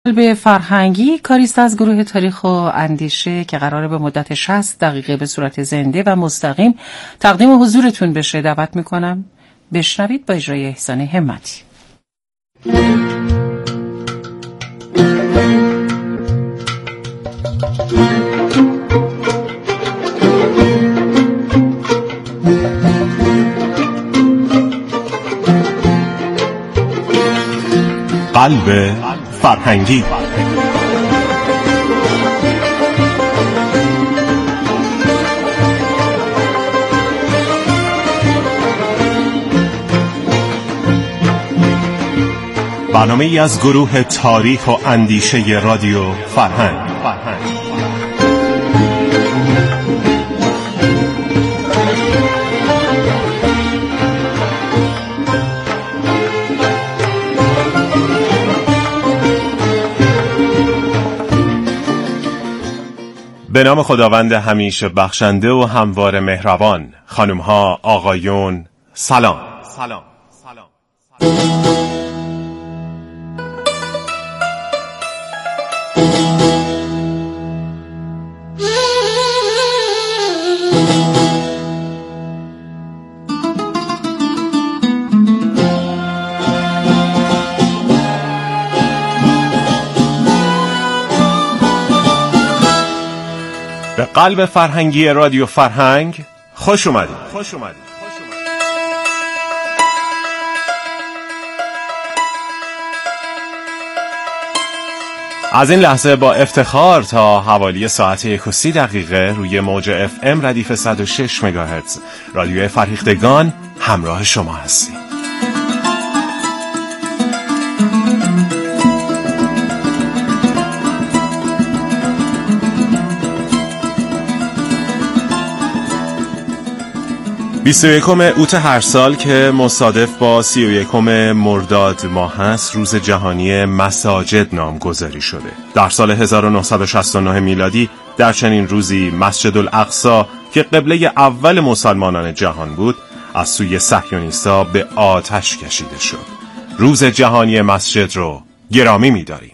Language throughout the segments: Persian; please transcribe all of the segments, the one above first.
قلب فرهنگی کاریست از گروه تاریخ و اندیشه که قراره به مدت 60 دقیقه به صورت زنده و مستقیم تقدیم حضورتون بشه. دعوت میکنم بشنوید با اجرای احسان همتی. قلب فرهنگی. برنامه‌ای از گروه تاریخ و اندیشه رادیو فرهنگ. به نام خداوند همیشه بخشنده و هموار مهربان. خانم‌ها، آقایون، سلام. به قلب فرهنگی رادیو فرهنگ خوش اومدید. از این لحظه با افتخار تا حوالی ساعت 1:30 روی موج FM ردیف 106 مگاهرتز رادیو فرهیختگان همراه شما هستیم. یکم اوت هر سال که مصادف با 31 مرداد ماه هست روز جهانی مساجد نامگذاری شده. در سال 1969 میلادی در چنین روزی مسجد الاقصی که قبله اول مسلمانان جهان بود از سوی صهیونیست‌ها به آتش کشیده شد. روز جهانی مسجد رو گرامی می‌داریم.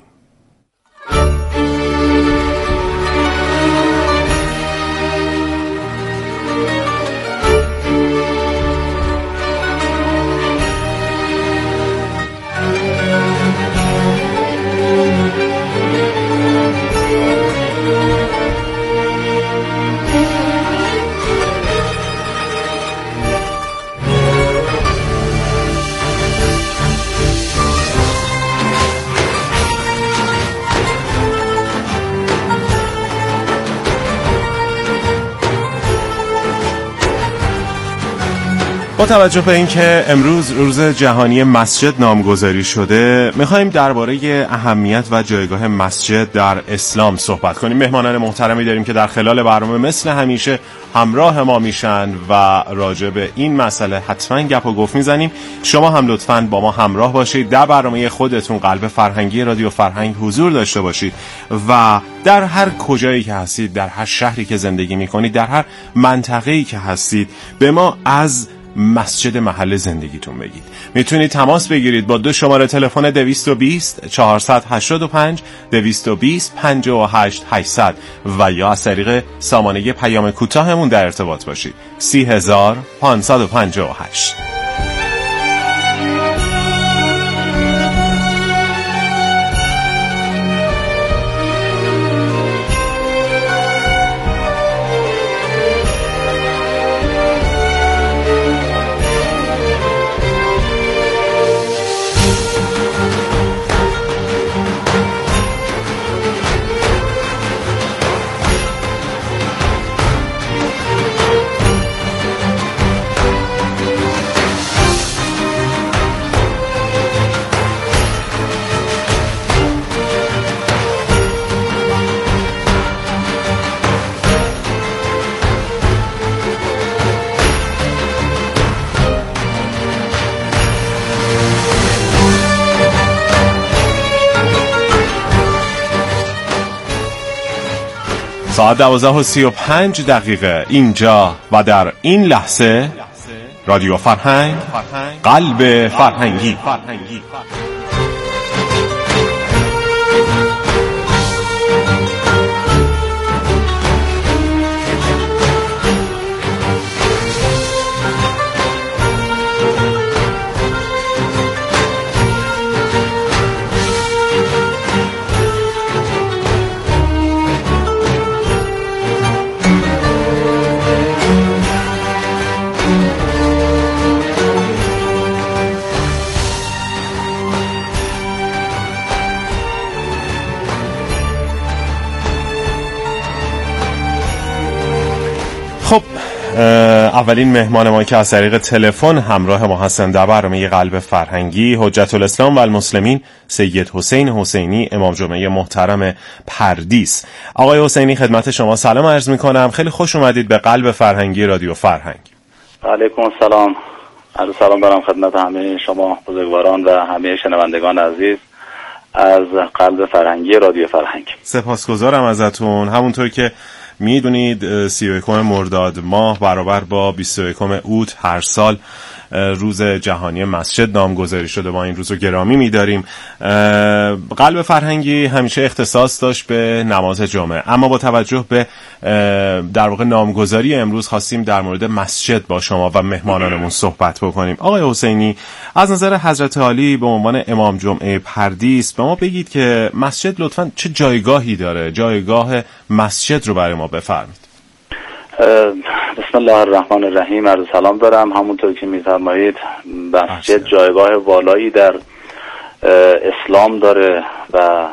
با توجه به اینکه امروز روز جهانی مسجد نامگذاری شده، میخوایم درباره اهمیت و جایگاه مسجد در اسلام صحبت کنیم. مهمانان محترمی داریم که در خلال برنامه مثل همیشه همراه ما میشن و راجع به این مسئله حتما گپ و گفت میزنیم. شما هم لطفاً با ما همراه باشید، در برنامه خودتون قلب فرهنگی رادیو فرهنگ حضور داشته باشید و در هر کجایی که هستید، در هر شهری که زندگی میکنید، در هر منطقه‌ای که هستید، به ما از مسجد محل زندگیتون بگید. میتونید تماس بگیرید با 2 شماره تلفن 220 485 220 58 800 و یا از طریق سامانه پیام کوتاهمون در ارتباط باشید 30558. ساعت 12:35 اینجا و در این لحظه رادیو فرهنگ، قلب فرهنگی. اولین مهمان ما که از طریق تلفن همراه ما هستند در برنامه قلب فرهنگی، حجت الاسلام و المسلمین سید حسین حسینی، امام جمعه محترم پردیس. آقای حسینی خدمت شما سلام عرض میکنم، خیلی خوش اومدید به قلب فرهنگی رادیو فرهنگ. علیکم السلام. عرض سلام دارم خدمت همه شما بزرگواران و همه شنوندگان عزیز از قلب فرهنگی رادیو فرهنگ. سپاسگزارم ازتون. همونطور که میدونید 31 مرداد ماه برابر با 21 اوت هر سال روز جهانی مسجد نامگذاری شده. ما این روز رو گرامی می‌داریم. قلب فرهنگی همیشه اختصاص داشت به نماز جمعه، اما با توجه به در واقع نامگذاری امروز خواستیم در مورد مسجد با شما و مهمانانمون صحبت بکنیم. آقای حسینی، از نظر حضرت عالی به عنوان امام جمعه پردیس به ما بگید که مسجد لطفاً چه جایگاهی داره؟ جایگاه مسجد رو برای ما بفرمایید. بسم الله الرحمن الرحیم. عرض سلام دارم. همونطور که می‌فرمایید مسجد جایگاه والایی در اسلام داره و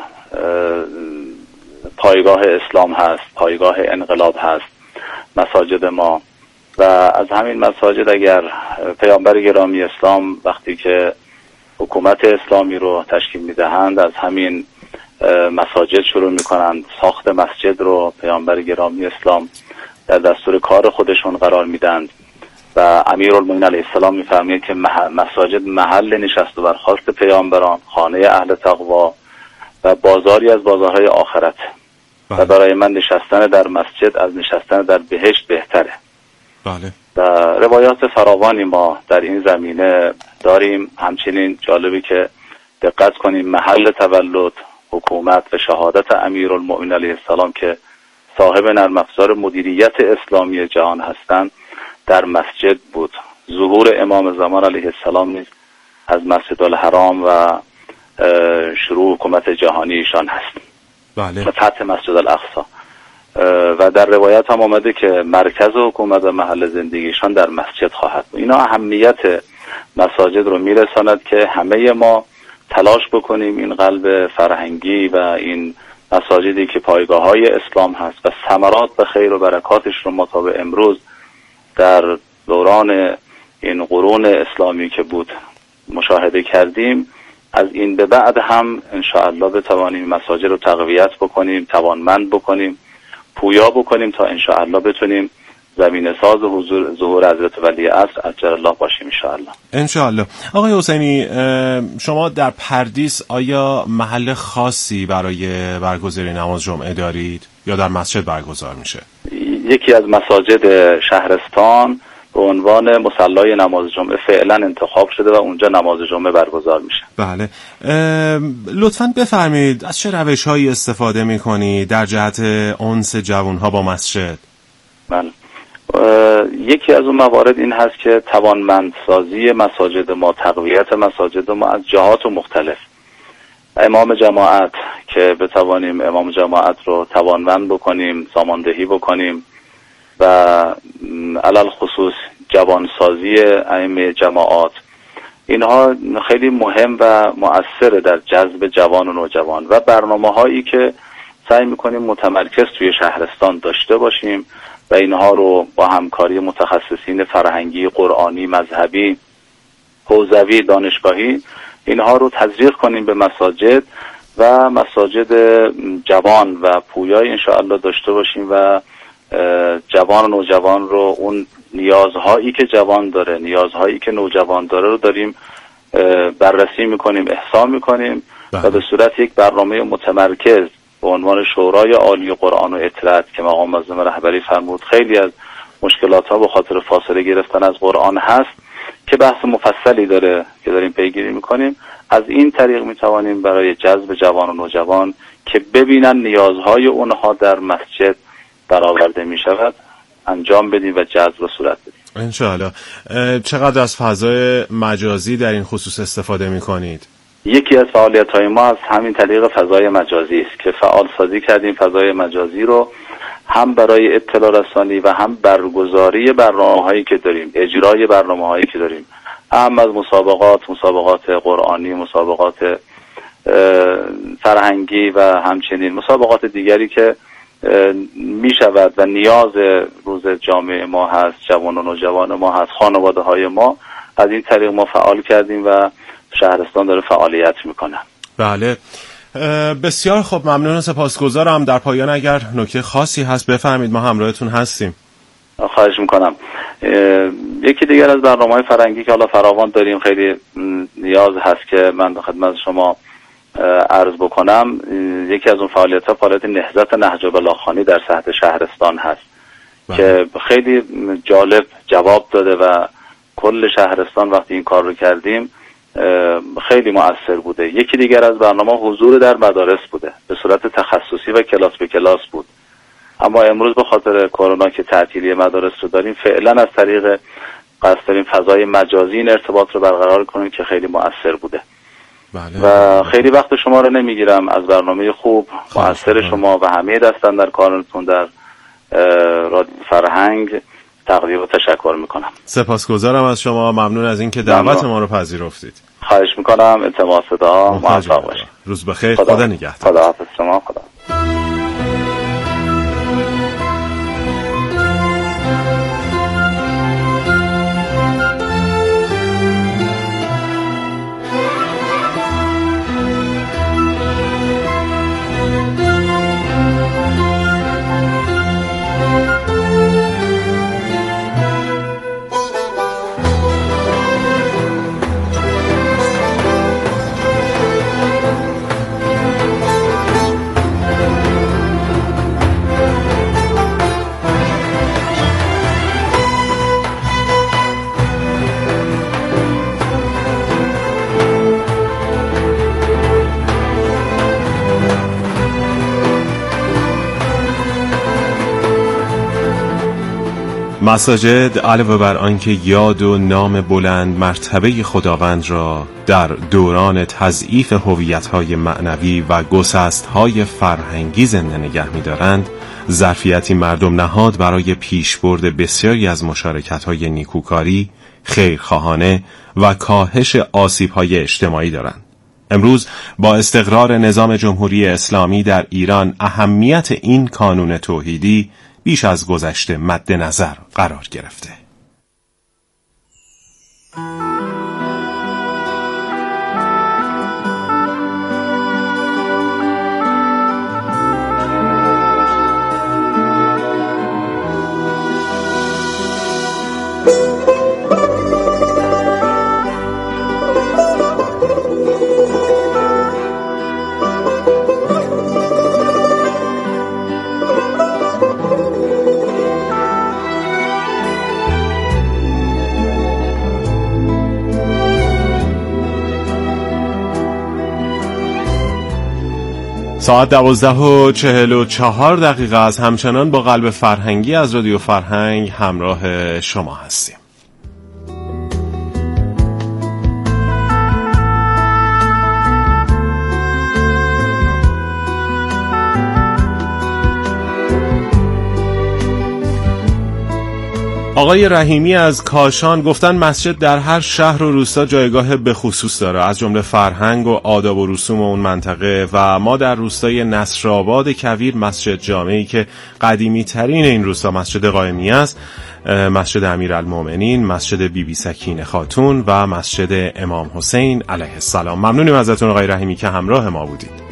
پایگاه اسلام هست، پایگاه انقلاب هست مساجد ما. و از همین مساجد اگر پیامبر گرامی اسلام وقتی که حکومت اسلامی رو تشکیل میدهند از همین مساجد شروع میکنند، ساخت مسجد رو پیامبر گرامی اسلام در دستور کار خودشون قرار میدند و امیرالمومنین علیه السلام میفرماید که مساجد محل نشست و برخاست پیامبران، خانه اهل تقوا و بازاری از بازارهای آخرت و برای من نشستن در مسجد از نشستن در بهشت بهتره. بله. و روایات فراوانی ما در این زمینه داریم. همچنین جالبی که دقت کنیم محل تولد، حکومت و شهادت امیرالمومنین علیه السلام که صاحب نرم افزار مدیریت اسلامی جهان هستند در مسجد بود. ظهور امام زمان علیه السلام نیز از مسجد الحرام و شروع حکومت جهانی ایشان هست. بله. و فتح مسجد الاقصی. و در روایات هم آمده که مرکز حکومت و محل زندگیشان در مسجد خواهد بود. اینا اهمیت مساجد رو میرساند که همه ما تلاش بکنیم این قلب فرهنگی و این مساجدی که پایگاه‌های اسلام هست و ثمرات و خیر و برکاتش رو ما تا به امروز در دوران این قرون اسلامی که بود مشاهده کردیم، از این به بعد هم انشاءالله بتوانیم مساجد رو تقویت بکنیم، توانمند بکنیم، پویا بکنیم تا انشاءالله بتونیم زمینه ساز ظهور حضرت ولی عصر عجل الله باشیم انشاءالله. آقای حسینی، شما در پردیس آیا محل خاصی برای برگزاری نماز جمعه دارید یا در مسجد برگزار میشه؟ یکی از مساجد شهرستان به عنوان مصلای نماز جمعه فعلا انتخاب شده و اونجا نماز جمعه برگزار میشه. بله. لطفاً بفرمایید از چه روش‌هایی استفاده میکنید در جهت انس جوانها با مسجد؟ بله. یکی از اون موارد این هست که توانمندسازی مساجد ما، تقویت مساجد ما از جهات مختلف. امام جماعت که بتوانیم امام جماعت رو توانمند بکنیم، ساماندهی بکنیم و علل خصوص جوانسازی ائمه جماعات، اینها خیلی مهم و مؤثر در جذب جوان و نوجوان و برنامه هایی که سعی میکنیم متمرکز توی شهرستان داشته باشیم و اینها رو با همکاری متخصصین فرهنگی، قرآنی، مذهبی، حوزوی، دانشگاهی اینها رو تزریق کنیم به مساجد و مساجد جوان و پویای انشاءالله داشته باشیم و جوان و نوجوان رو اون نیازهایی که جوان داره، نیازهایی که نوجوان داره رو داریم بررسی میکنیم، احسان میکنیم و به صورت یک برنامه متمرکز به عنوان شورای عالی قرآن و اطلاعات که مقام معظم رهبری فرمود خیلی از مشکلات ها به خاطر فاصله گرفتن از قرآن هست که بحث مفصلی داره که داریم پیگیری میکنیم. از این طریق میتوانیم برای جذب جوان و نوجوان که ببینن نیازهای اونها در مسجد برآورده میشود انجام بدیم و جذب و صورت بدیم انشاءالله. چقدر از فضای مجازی در این خصوص استفاده میکنید؟ یکی از فعالیت‌های ما از همین طریق فضای مجازی است که فعال سازی کردیم فضای مجازی رو هم برای اطلاع رسانی و هم برگزاری برنامه‌هایی که داریم، اجرای برنامه‌هایی که داریم، هم از مسابقات قرآنی، مسابقات فرهنگی و همچنین مسابقات دیگری که می شود و نیاز روز جامعه ما هست، جوان و نوجوان ما هست، خانواده های ما. از این طریق ما فعال کردیم و شهرستان داره فعالیت میکنه. بله، بسیار خوب، ممنون و سپاسگزارم. در پایان اگر نکته خاصی هست بفرمایید، ما همراهتون هستیم. خواهش میکنم. یکی دیگر از برنامه‌های فرهنگی که حالا فراوان داریم، خیلی نیاز هست که من خدمت شما عرض بکنم. یکی از اون فعالیت‌ها فعالیت نهضت نهج بلاخانی در سطح شهرستان هست که خیلی جالب جواب داده و کل شهرستان وقتی این کار رو کردیم خیلی مؤثر بوده. یکی دیگر از برنامه حضور در مدارس بوده، به صورت تخصصی و کلاس به کلاس بود. اما امروز به خاطر کرونا که تعطیلی مدارس رو داریم، فعلا از طریق قصد داریم فضای مجازی این ارتباط رو برقرار کنیم که خیلی مؤثر بوده. بله. و خیلی وقت شما رو نمیگیرم، از برنامه خوب مؤثر شما و همه دستن در کارتون در رادیو فرهنگ تقدیر و تشکر میکنم. سپاسگزارم از شما، ممنون از اینکه دعوت ما رو پذیرفتید. خواهش میکنم. التماس دعا، موفق باشید. روز بخیر. خدا نگهدار. خدا حافظ شما. خدا. مساجد علاوه بر آنکه یاد و نام بلند مرتبه خداوند را در دوران تضعیف هویت‌های معنوی و گسست‌های فرهنگی زنده نگه می‌دارند، ظرفیتی مردم نهاد برای پیشبرد بسیاری از مشارکت‌های نیکوکاری، خیرخواهانه و کاهش آسیب‌های اجتماعی دارند. امروز با استقرار نظام جمهوری اسلامی در ایران، اهمیت این کانون توحیدی بیش از گذشته مد نظر قرار گرفته. ساعت 12:44 است. همچنان با قلب فرهنگی از رادیو فرهنگ همراه شما هستیم. آقای رحیمی از کاشان گفتن مسجد در هر شهر و روستا جایگاه به خصوص داره، از جمله فرهنگ و آداب و رسوم اون منطقه، و ما در روستای نصرآباد کویر مسجد جامعی که قدیمی ترین این روستا مسجد قائمی است، مسجد امیرالمومنین، مسجد بی بی سکینه خاتون و مسجد امام حسین علیه السلام. ممنونیم ازتون آقای رحیمی که همراه ما بودید.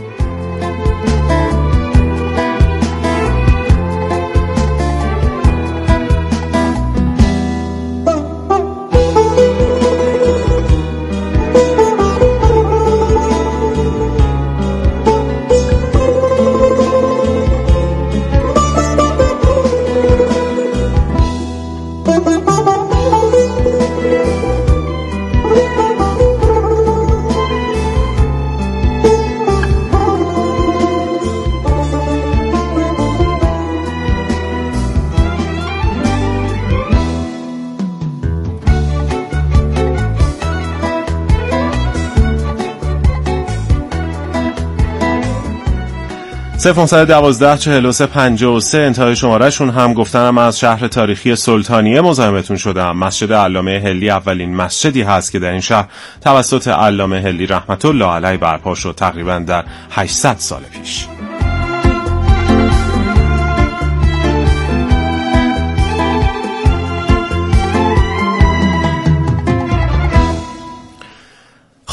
(012-43-53) انتهای شمارهشون هم گفتنم از شهر تاریخی سلطانیه مزاحمتون شدم. مسجد علامه حلی اولین مسجدی هست که در این شهر توسط علامه حلی رحمت الله علیه برپا شد، تقریبا در 800 سال پیش.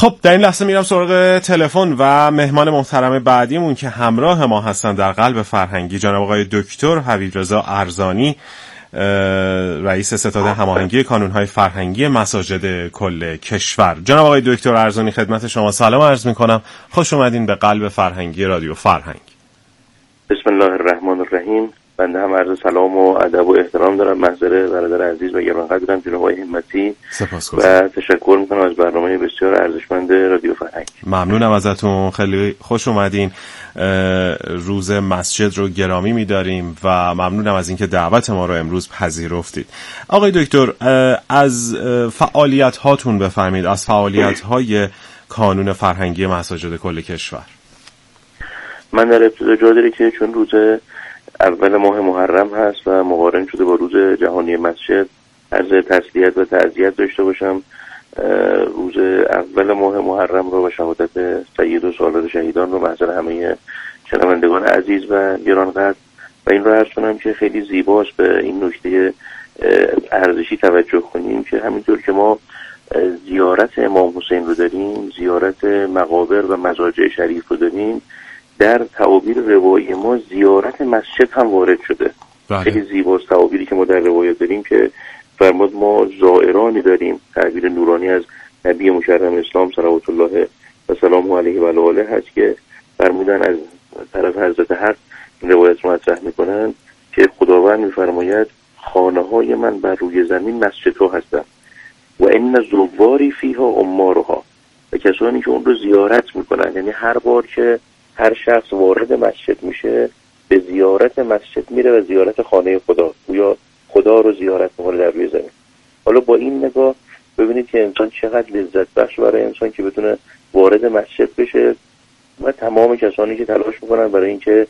خب در این لحظه میرم سراغ تلفن و مهمان محترم بعدیمون که همراه ما هستن در قلب فرهنگی، جناب آقای دکتر حبیبرضا ارزانی، رئیس ستاد هماهنگی کانون‌های فرهنگی مساجد کل کشور. جناب آقای دکتر ارزانی خدمت شما سلام عرض می‌کنم. خوش اومدین به قلب فرهنگی رادیو فرهنگ. بسم الله الرحمن الرحیم. بنده هم عرض سلام و ادب و احترام دارم محضر برادر عزیز و گرانقدرم جناب آقای همتی و تشکر میکنم از برنامه بسیار ارزشمند رادیو فرهنگ. ممنونم ازتون، خیلی خوش اومدین. روز مسجد رو گرامی می‌داریم و ممنونم از اینکه دعوت ما رو امروز پذیرفتید. آقای دکتر، از فعالیت هاتون بفرمایید، از فعالیت های کانون فرهنگی مساجد کل کشور. من در ابتدا جا داره که چون روز اول ماه محرم هست و مقارن شده با روز جهانی مسجد، عرض تسلیت و تعزیت داشته باشم. روز اول ماه محرم رو و شهادت سید و سالار شهیدان رو محضر همه شنوندگان عزیز و گرانقدر و این رو عرض کنم که خیلی زیباست به این نکته ارزشی توجه کنیم که همینطور که ما زیارت امام حسین رو داریم، زیارت مقابر و مزارع شریف رو داریم، در تعابیر روایی ما زیارت مسجد هم وارد شده. خیلی زیباست تعابیری که ما در روایات داریم که فرمود ما زائرانی داریم، تعبیر نورانی از نبی مشرم اسلام صلوات الله و سلامه علیه و آله هست که فرمودن از طرف حضرت حق این روایت رو مطرح میکنن که خداوند میفرماید خانه های من بر روی زمین مسجد ها هستند و این زواری فیها امارها، و کسانی که اون رو زیارت میکنن، یعنی هر بار که هر شخص وارد مسجد میشه به زیارت مسجد میره و زیارت خانه خدا، گویا خدا رو زیارت میکنه در روی زمین. حالا با این نگاه ببینید که انسان چقدر لذت بخش برای انسان که بتونه وارد مسجد بشه و تمام کسانی که تلاش میکنن برای اینکه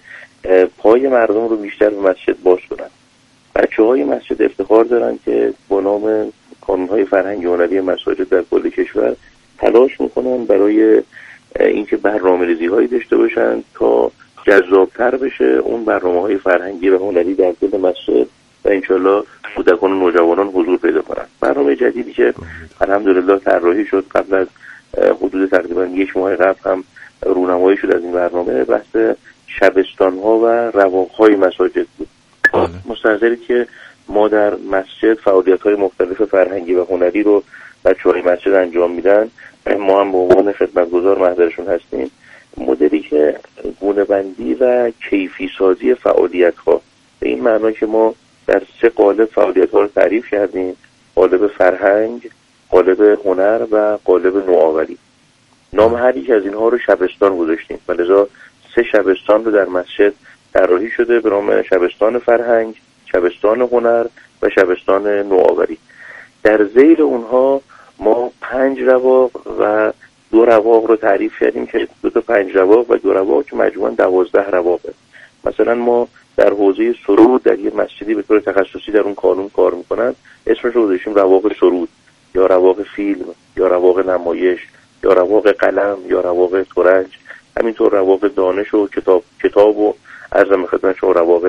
پای مردم رو بیشتر به مسجد باز کنن. بچه‌های مسجد افتخار دارن که با نام کانون‌های فرهنگی هنری مساجد در کل کشور تلاش میکنن برای اینکه برنامه‌ریزی‌هایی داشته باشن تا جذاب‌تر بشه اون برنامه‌های فرهنگی و هنری در کل مسجد و انشالله کودکان و نوجوانان حضور پیدا کنن. برنامه جدیدی که الحمدلله طراحی شد قبل از حدود تقریبا 1 ماه قبل هم رونمایی شد از این برنامه، بحث شبستان‌ها و رواق‌های مساجد بود. مستحضرید که ما در مسجد فعالیت‌های مختلف فرهنگی و هنری رو بچه‌های مسجد انجام میدن. ما هم به عنوان خدمتگزار محضرشون هستیم. مدلی که گونه‌بندی و کیفی سازی فعالیت‌ها به این معنا که ما در 3 قالب فعالیت‌ها رو تعریف کردیم: قالب فرهنگ، قالب هنر و قالب نوآوری. نام هر یک از اینها رو شبستان گذاشتیم و لذا 3 شبستان رو در مسجد طراحی شده به نام شبستان فرهنگ، شبستان هنر و شبستان نوآوری. در ذیل اونها ما 5 رواق و 2 رواق رو تعریف کردیم که 2 تا 5 رواق و 2 رواق که مجموعاً 12 رواقه. مثلا ما در حوزه سرود در یه مسجدی به طور تخصصی در اون کانون کار میکنن، اسمش رو گذاشتیم رواق سرود یا رواق فیلم یا رواق نمایش یا رواق قلم یا رواق ترنج، همینطور رواق دانش و کتاب و عرض خدمت شما رواق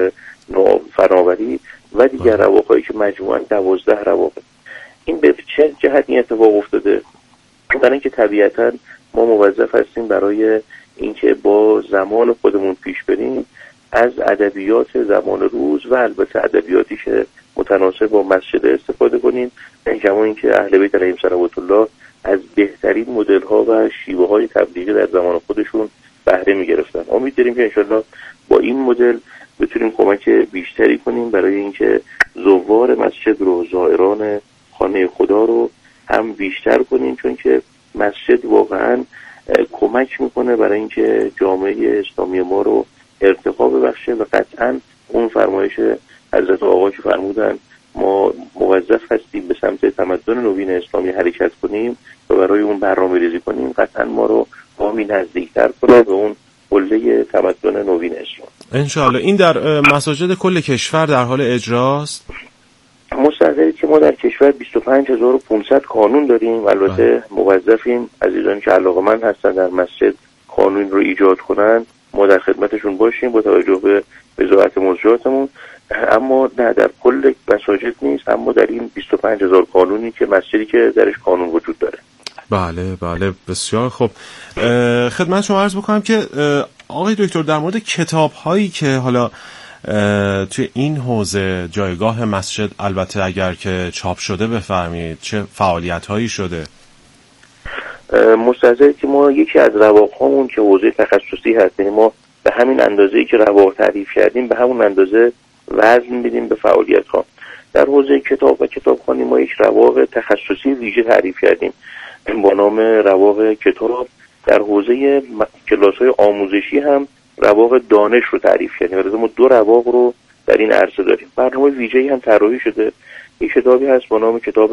فناوری و دیگر رواقایی که مجموعاً 12 رواقه. این به چه جهت این اتفاق افتاده؟ برای اینکه طبیعتاً ما موظف هستیم برای اینکه با زمان خودمون پیش بریم از ادبیات زمان روز و البته ادبیاتی که متناسب با مسجد استفاده کنیم، کما اینکه اهل بیت علیهم صلوات الله از بهترین مدل‌ها و شیوه‌های تبلیغی در زمان خودشون بهره می‌گرفتن. امید داریم که انشالله با این مدل بتونیم کمک بیشتری کنیم برای اینکه زوار مسجد رو، زائران خانه خدا رو هم بیشتر کنیم، چون که مسجد واقعاً کمک میکنه برای اینکه جامعه اسلامی ما رو ارتقا ببخشه و قطعاً اون فرمایش حضرت آقا که فرمودن ما موظف هستیم به سمت تمدن نوین اسلامی حرکت کنیم و برای اون برنامه‌ریزی کنیم، قطعاً ما رو بامی نزدیکتر کنه به اون قله تمدن نوین اسلام. انشاءالله. این در مساجد کل کشور در حال اجراست؟ مستحضرید که ما در کشور 25500 کانون داریم. البته موظفیم عزیزانی که علاقه‌مند هستن در مسجد کانون رو ایجاد کنن ما در خدمتشون باشیم با توجه به وزارت موضوعاتمون، اما نه در کل مساجد نیست، اما در این 25000 کانونی که مسجدی که درش کانون وجود داره. بله بسیار خب. خدمت شما عرض بکنم که آقای دکتر در مورد کتاب هایی که حالا توی این حوزه جایگاه مسجد، البته اگر که چاپ شده بفرمایید چه فعالیت هایی شده؟ مستحضر که ما یکی از رواق‌هامون که حوزه تخصصی هست، یعنی ما به همین اندازه‌ای که رواق تعریف کردیم به همون اندازه وزن میدیم به فعالیت ها. در حوزه کتاب و کتابخوانی ما یک رواق تخصصی ویژه تعریف کردیم با نام رواق کتاب. در حوزه کلاس‌های آموزشی هم رواق دانش رو تعریف کردیم. البته ما 2 رواق رو در این عرصه داریم. برنامه ویژه‌ای هم طراحی شده. یک کتابی هست با نام کتاب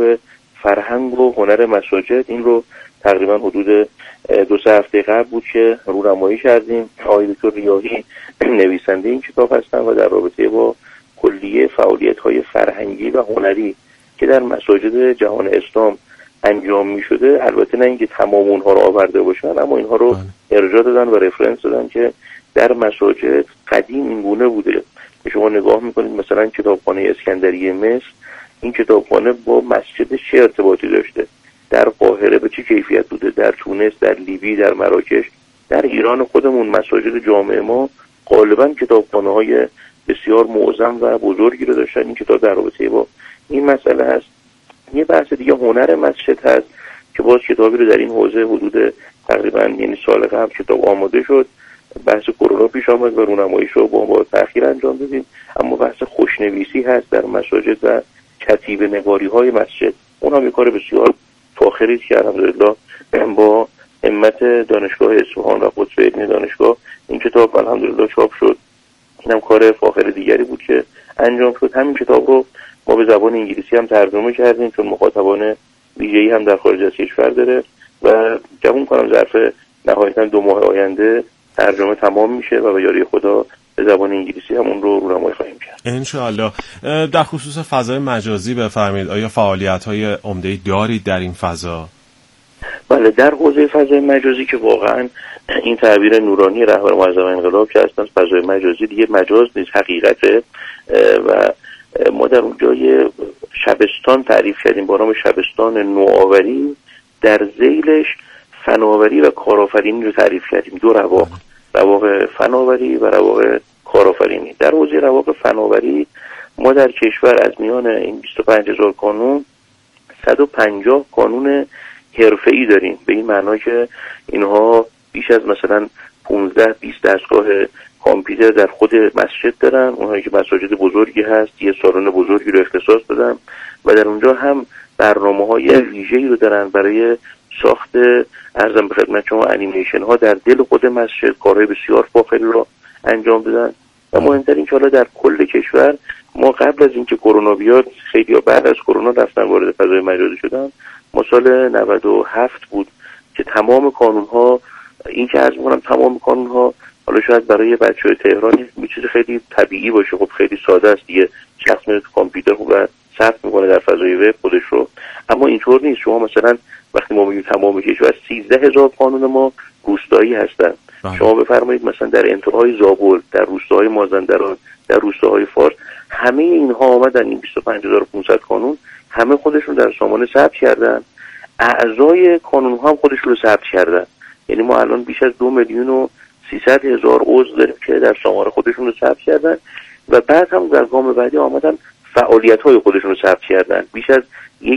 فرهنگ و هنر مساجد. این رو تقریبا حدود 2-3 هفته قبل بود که رونمایی کردیم. آقای دکتر ریاحی نویسنده این کتاب هستن و در رابطه با کلیه فعالیت‌های فرهنگی و هنری که در مساجد جهان اسلام انجام می شده، البته نه اینکه تمام اونها رو آورده باشن، اما اینها رو ارجاع دادن و رفرنس دادن که در مساجد قدیم این گونه بوده. شما نگاه میکنید مثلا کتابخانه اسکندریه مصر، این کتابخانه با مسجد چه ارتباطی داشته، در قاهره به چه کیفیت بوده، در تونس، در لیبی، در مراکش، در ایران خودمون مساجد جامع ما غالبا کتابخانه های بسیار معظم و بزرگی رو داشتن. این کتاب در رابطه با این مسئله هست. یه بحث دیگه هنر مسجد هست که باز کتابی رو در این حوزه حدود تقریبا یعنی سال قبل کتاب آماده شد. بحث کرونا پیش آمد و رونماییش رو با تأخیر انجام دادیم، اما بحث خوشنویسی هست در مساجد و کتیبه نگاری های مسجد. اون هم یه کار بسیار فاخری که الحمدلله با همت دانشگاه اصفهان و قدس علمی دانشگاه این کتاب الحمدلله چاپ شد. اینم کار فاخر دیگری بود که انجام شد. همین کتاب رو ما به زبان انگلیسی هم ترجمه کردیم چون مخاطبان ویژه‌ای هم در خارج از کشور داره و گمون کنم ظرف نهایتاً 2 ماه آینده ترجمه تمام میشه و به یاری خدا به زبان انگلیسی هم اون رو رونمایی خواهیم کرد ان شاء الله. در خصوص فضای مجازی بفرمایید، آیا فعالیت‌های عمده‌ای دارید در این فضا؟ بله، در حوزه فضای مجازی که واقعا این تعبیر نورانی رهبر معظم انقلاب که اصلا فضای مجازی دیگه مجاز نیست، حقیقته و ما در اونجا یه شبستان تعریف کردیم با نام شبستان نوآوری، در ذیلش فناوری و کارآفرینی رو تعریف کردیم. 2 رواق فناوری و رواق کارآفرینی. در حوزه رواق فناوری ما در کشور از میان این 25000 قانون 150 قانون حرفه‌ای داریم، به این معنا که اینها بیش از مثلا 15-20 دستگاه کامپیوتر در خود مسجد دارن. اونهایی که مساجد بزرگی هست یه سالن بزرگی رو اختصاص دادن و در اونجا هم برنامه‌های ویژه‌ای رو دارن برای ساخت ارزم به خدمت شما انیمیشن ها در دل خود مسجد. کارهای بسیار فاخری رو انجام دادن و مهمتر این که حالا در کل کشور ما قبل از اینکه کرونا بیاد، خیلی ها بعد از کرونا رفتن وارد فضای مجازی شدن. ما سال 97 بود که تمام قانون‌ها، این که عرض می‌کنم تمام قانون‌ها، حالا شاید برای بچه‌های تهران یه چیز خیلی طبیعی باشه، خب خیلی ساده است دیگه، شخص میره تو کامپیوتر و ثبت می‌کنه در فضای وب خودش رو، اما اینطور نیست. شما مثلا وقتی ما میگیم تمام کشور 13000 قانون ما روستایی هستن. شما بفرمایید مثلا در انتهای زابل، در روستاهای مازندران، در روستاهای فارس، همه اینها آمدن این 25500 قانون همه خودشون در سامانه ثبت کردن. اعضای قانون ها هم خودشون رو ثبت کردن. یعنی ما الان بیش از 2,300,000 عضو داریم که در سامانه خودشون رو ثبت کردن و بعد هم در گام بعدی آمدن فعالیت های خودشون رو ثبت کردن. بیش از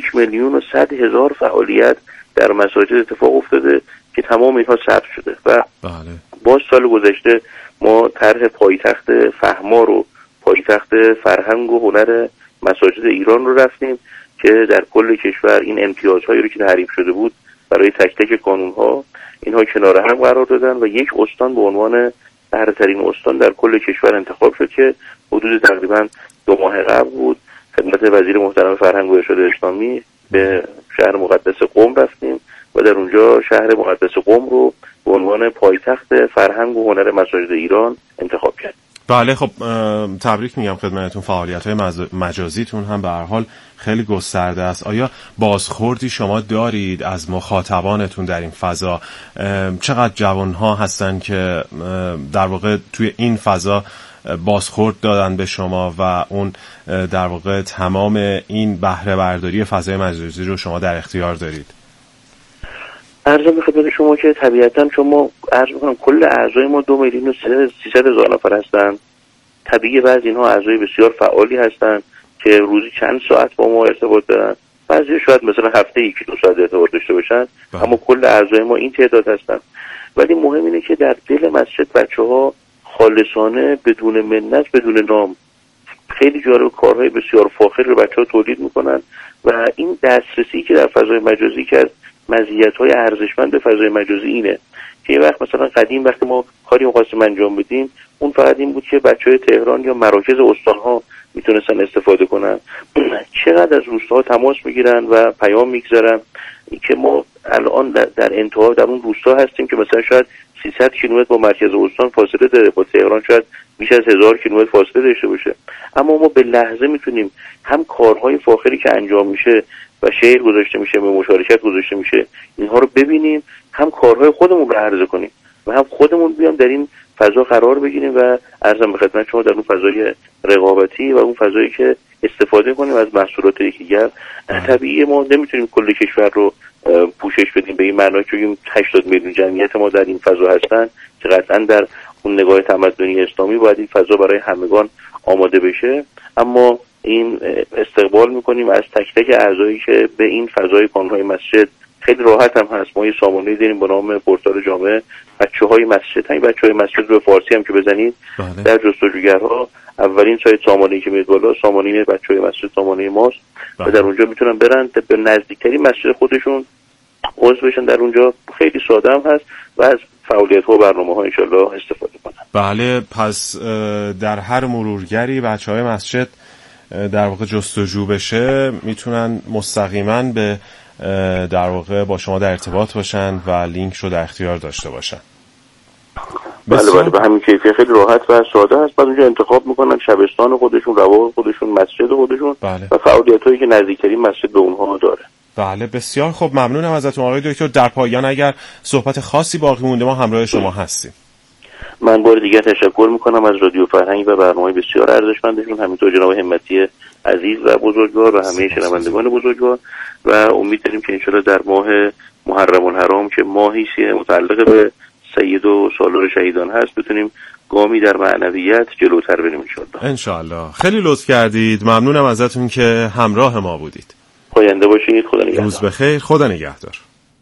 1,100,000 فعالیت در مساجد اتفاق افتاده که تمام اینها ثبت شده. و باز سال گذشته ما طرح پایتخت فهما رو، پایتخت فرهنگ و هنر مساجد ایران رو رفتیم که در کل کشور این امتیازهایی رو که تعریف شده بود برای تک تک قانون‌ها اینها کنار هم قرار دادن و یک استان به عنوان برترین استان در کل کشور انتخاب شد که حدود تقریبا 2 ماه قبل بود. خدمت وزیر محترم فرهنگ و ارشاد اسلامی به شهر مقدس قم رفتیم و در اونجا شهر مقدس قم رو به عنوان پایتخت فرهنگ و هنر مساجد ایران انتخاب کرد. بله، خب تبریک میگم خدمتتون. فعالیت‌های مجازیتون هم به هر حال خیلی گسترده است. آیا بازخوردی شما دارید از مخاطبانتون در این فضا؟ چقدر جوان‌ها هستن که در واقع توی این فضا بازخورد دادن به شما و اون در واقع تمام این بهره برداری فضای مجازی رو شما در اختیار دارید؟ عرض به خدمت شما که طبیعتاً شما عرض می‌کنم کل اعضای ما 2,300,000 نفر هستند. طبیعی بعضی اینها اعضای بسیار فعالی هستند که روزی چند ساعت با ما ارتباط دارن، بعضی شاید مثلا هفته 1-2 ساعت ارتباط داشته باشن، اما کل اعضای ما این تعداد هستن. ولی مهم اینه که در دل مسجد بچه‌ها خالصانه بدون منت بدون نام خیلی جالب کارهای بسیار فاخر رو بچه‌ها تولید میکنن و این دسترسی که در فضای مجازی که از مزیت‌های ارزشمند به فضای مجازی اینه که یه وقت مثلا قدیم وقتی ما کاری خواستیم انجام بدیم اون فقط این بود که بچه‌های تهران یا مراکز استان‌ها میتونستن استفاده کنن. چقدر از روستاها تماس میگیرن و پیام میگذارن که ما الان در انتها در اون روستا هستیم که مثلا شاید 300 کیلومتر با مرکز استان فاصله داره، با تهران شاید بیش از 1000 کیلومتر فاصله داشته باشه، اما ما به لحظه میتونیم هم کارهای فاخری که انجام میشه و شعر گذاشته میشه به مشارکت گذاشته میشه اینها رو ببینیم، هم کارهای خودمون رو عرضه کنیم و هم خودمون بیام در این فضا قرار بگیریم و عرضم به خدمت شما در اون فضای رقابتی و اون فضایی که استفاده کنیم از محصولات یکدیگر. طبیعی ما نمیتونیم کل کشور رو پوشش بدیم به این معنی که 80 میلیون جمعیت ما در این فضا هستن که قطعا در اون نگاه تمدنی اسلامی باید این فضا برای همگان آماده بشه، اما این استقبال میکنیم از تک تک اعضایی که به این فضای کانونهای مسجد خیلی راحت هم هست. ما یه سامانه‌ای داریم به نام پورتال جامعه بچه‌های مسجد. همین بچه‌های مسجد رو به فارسی هم که بزنید در جستجوگرها اولین سایت سامانه‌ای که میاد بالا سامانه بچه‌های مسجد سامانه ماست و در اونجا میتونن برن به نزدیکترین مسجد خودشون عضو بشن. در اونجا خیلی ساده هم هست و از فعالیت‌ها و برنامه‌ها ان شاءالله استفاده کنن. بله، پس در هر مرورگری بچه‌های مسجد در واقع جستجو بشه میتونن مستقیما به در واقع با شما در ارتباط باشن و لینک رو در اختیار داشته باشن. بله به همین کیفیت خیلی راحت و ساده است. بعد اونجا انتخاب میکنن شبستان خودشون، رواق خودشون، مسجد خودشون و فعالیت‌هایی که نزدیکترین مسجد به اونها داره. بله بسیار خوب، ممنونم ازتون آقای دکتر. در پایان اگر صحبت خاصی باقی مونده ما همراه شما هستیم. من بار دیگر تشکر میکنم از رادیو فرهنگ و برنامه بسیار ارزشمندشون، همینطور جناب همتی عزیز و بزرگوار و همه شنوندگان بزرگوار و امید داریم که انشالله در ماه محرم الحرام که ماهی متعلق به سید و سالار شهیدان هست بتونیم گامی در معنویت جلوتر بریم انشالله. خیلی لطف کردید، ممنونم ازتون که همراه ما بودید. پاینده باشید، خدا نگهدار. روز بخیر، خدا نگهدار.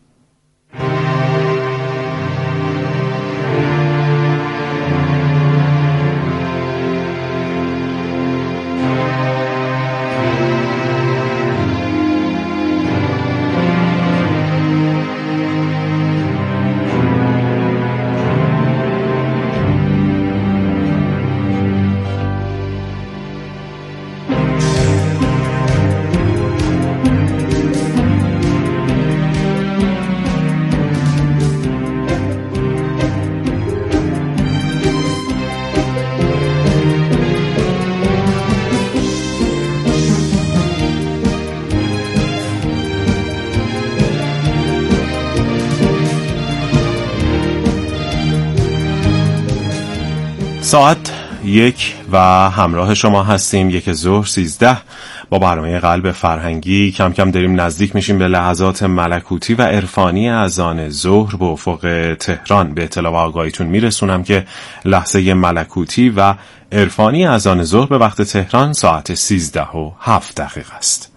ساعت 1 و همراه شما هستیم. 1 ظهر 13 با برنامه قلب فرهنگی. کم کم داریم نزدیک میشیم به لحظات ملکوتی و عرفانی اذان ظهر به افق تهران. به اطلاع و آگاهیتون میرسونم که لحظه ملکوتی و عرفانی اذان ظهر به وقت تهران ساعت 13:07 است.